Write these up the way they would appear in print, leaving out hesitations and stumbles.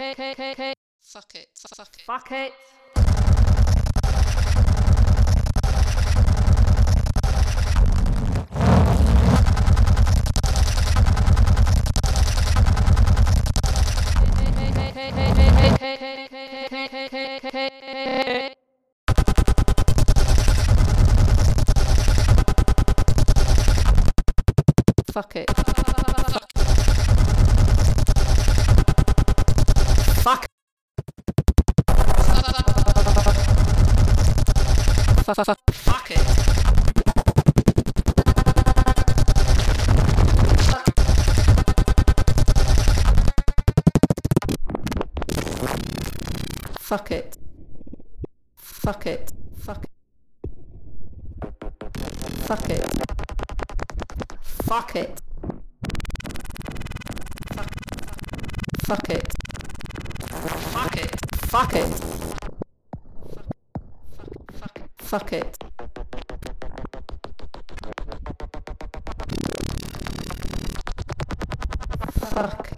Fuck it. Fuck it. Fuck it. Fuck. Fuck it. Fuck it. Fuck it. Fuck. Fuck it. Fuck it. Fuck it. Fuck it. Fuck it. Fuck it. Fuck.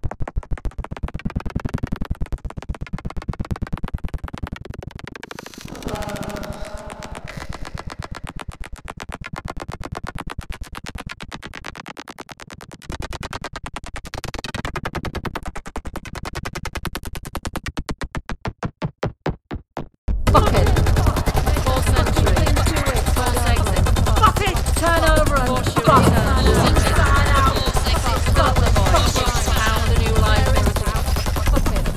Fuck it. 4 centuries. 4 exits. Fuck it. Turn over and fuck. Pound a new life into. Fuck it.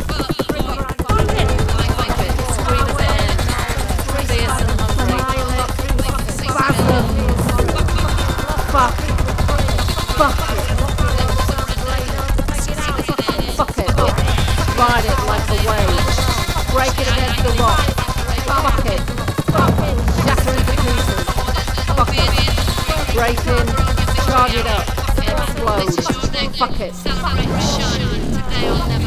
Scream as it ends. Fierce and hungry. Spasm. Fuck. Fuck it. Fuck it. Ride it like a wave. Break it against the rock. Fuck it. Shatter into pieces. Fuck it. Break in. Charge it up. Explode. Fuck it. Celebrate, shine today or never.